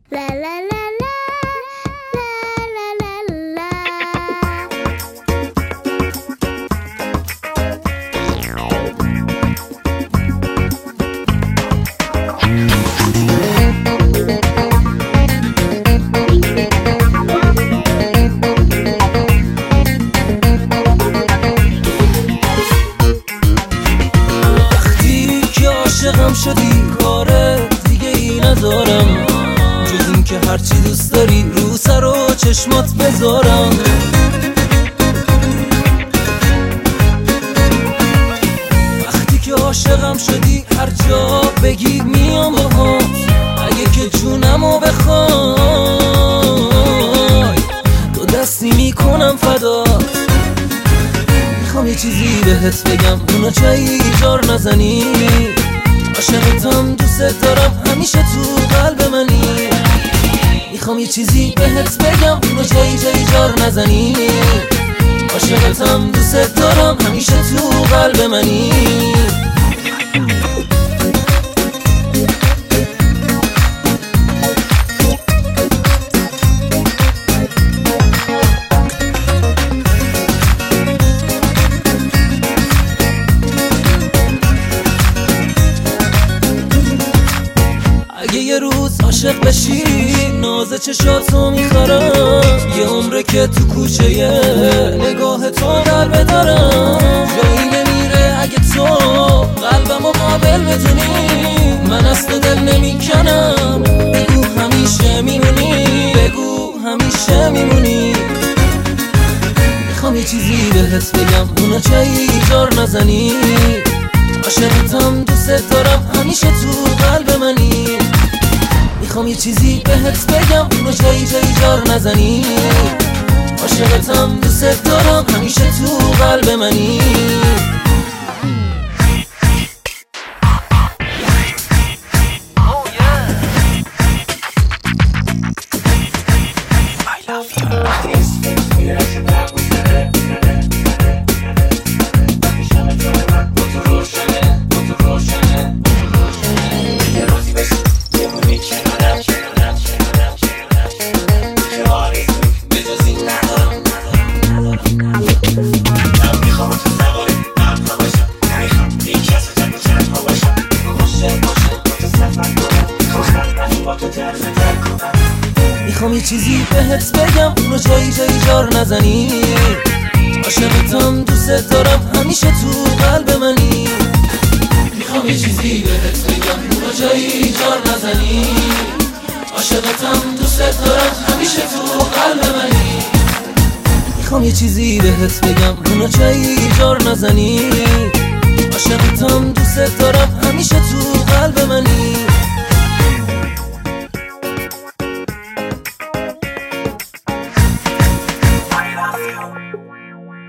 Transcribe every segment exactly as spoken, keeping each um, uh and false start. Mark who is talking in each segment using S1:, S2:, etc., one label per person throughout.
S1: لا لا لا لا لا لا لا
S2: وقتی که عاشقم شدی کار دیگه ای ندارم جز این که هرچی دوست داری رو سر و چشمات بذارم. وقتی که عاشقم شدی هر جا بگی میام باهات، اگه که جونمو بخوای دو دستی میکنم فدات. میخوام یه چیزی بهت بگم اونو جایی جار نزنی، عاشقتم دوست دارم همیشه تو قلب منی. میخوام یه چیزی بهت بگم اونو جایی جایی جار نزنی، عاشقتم دوست دارم همیشه تو قلب منی. اگه یه روز عاشق بشی ناز چشاتو میخورم، یه عمره که تو کوچه یه نگاه تو در بدارم. جایی نمیره اگه تو قلبمو قابل بدونی، من اصل دل نمیکنم بگو همیشه میمونی، بگو همیشه میمونی. میخوام یه چیزی بهت بگم اونو جایی جار نزنی، عاشقتم دوست دارم همیشه تو قلب منی. میخوام یه چیزی بهت بگم اونو جایی جایی جار نزنی، عاشقتم دوست دارم همیشه تو قلب منی. میخوام یه چیزی بهت بگم اونو جایی جایی جار نزنی، عاشقتم دوست دارم همیشه تو قلب منی. میخوام یه چیزی بهت بگم اونو جایی جار نزنی، عاشقتم دوست دارم همیشه تو قلب منی. میخوام یه چیزی بهت بگم اونو جایی جار نزنی، عاشقتم دوست دارم همیشه تو قلب منی.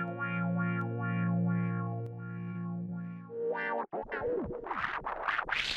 S1: Wow.